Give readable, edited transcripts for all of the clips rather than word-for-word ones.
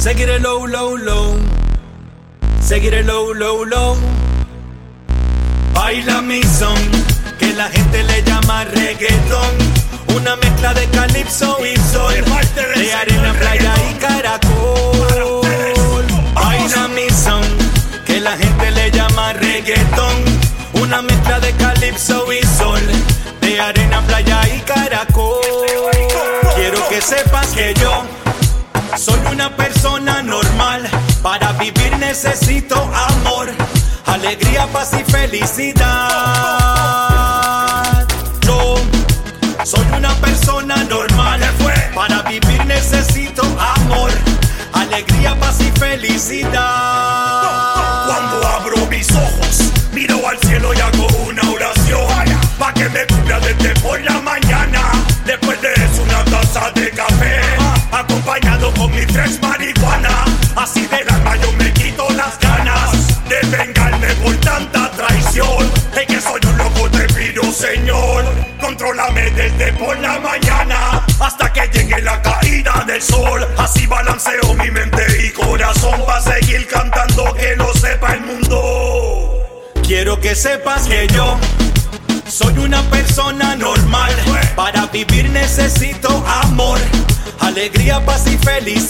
Seguiré low, low, low. Seguiré low, low, low. Baila mi son, que la gente le llama reggaetón. Una mezcla de calipso y sol, de arena, playa y caracol. Baila mi son, que la gente le llama reggaetón. Una mezcla de calipso y sol, de arena, playa y caracol. Quiero que sepas que yo soy una persona normal. Para vivir necesito amor, alegría, paz y felicidad. Yo soy una persona normal. Para vivir necesito amor, alegría, paz y felicidad. Cuando abro mis ojos, miro al cielo y hago una oración pa' que me cubra desde por la mañana. Después de eso una taza de café, acompañado con mis 3 marihuana. Así del alma yo me quito las ganas de vengarme por tanta traición. Es que soy un loco, te pido, Señor, contrólame desde por la mañana hasta que llegue la caída del sol. Así balanceo mi mente y corazón pa' seguir cantando, que lo sepa el mundo. Quiero que sepas que yo soy una persona normal. Para vivir necesito amor, alegría, paz y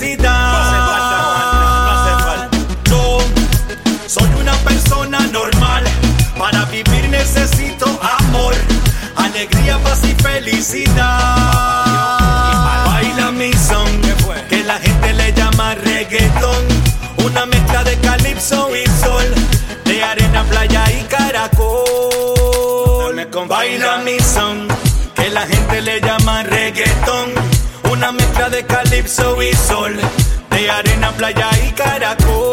felicidad. Yo soy una persona normal. Para vivir necesito amor, alegría, paz y felicidad. Baila mi son, que la gente le llama reggaetón. Una mezcla de calipso y sol, de arena, playa y caracol. Baila mi son, que la gente le llama reggaetón. Una mezcla de calipso y sol, de arena, playa y caracol.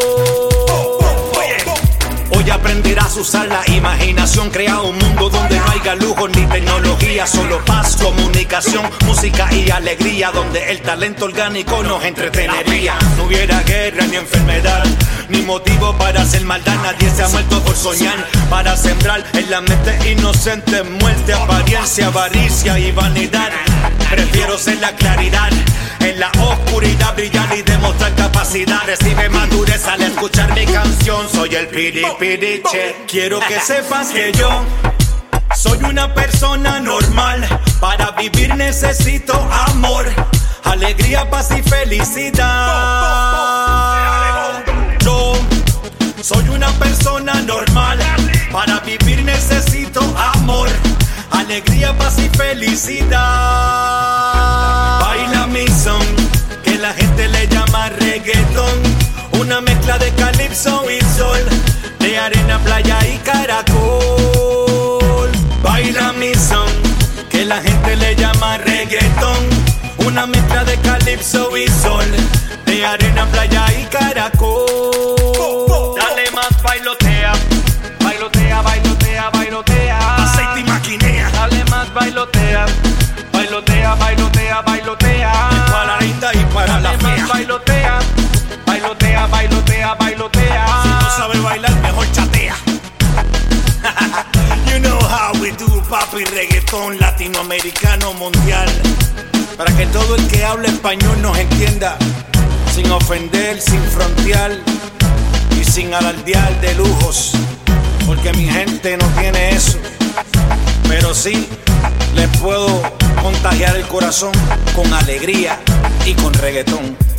Hoy aprenderás a usar la imaginación, crea un mundo donde no haya lujo ni tecnología, solo paz, comunicación, música y alegría, donde el talento orgánico nos entretenería. No hubiera guerra ni enfermedad, ni motivo para hacer maldad. Nadie se ha muerto por soñar, para sembrar en la mente inocente muerte, apariencia, avaricia y vanidad. Prefiero ser la claridad, en la oscuridad brillar y demostrar capacidad. Recibe madurez al escuchar mi canción, soy el piripiriche. Quiero que sepas que yo soy una persona normal. Para vivir necesito amor, alegría, paz y felicidad. Yo soy una persona normal. Para vivir necesito amor, alegría, paz y felicidad. Baila mi son, que la gente le llama reggaetón. Una mezcla de calipso y sol, de arena, playa y caracol. Baila mi son, que la gente le llama reggaetón. Una mezcla de calipso y sol, de arena, playa y caracol. Dale más, bailotea, bailotea, bailotea, bailotea. Aceite y maquinea. Dale más, bailotea, bailotea, bailotea, bailotea. Para la linda y para la Dale fea. más, bailotea, bailotea, bailotea, bailotea. Si no sabe bailar, mejor chatea. You know how we do, papi, reggaetón latinoamericano mundial. Para que todo el que hable español nos entienda, sin ofender, sin frontear y sin alardear de lujos, porque mi gente no tiene eso. Pero sí les puedo contagiar el corazón con alegría y con reggaetón.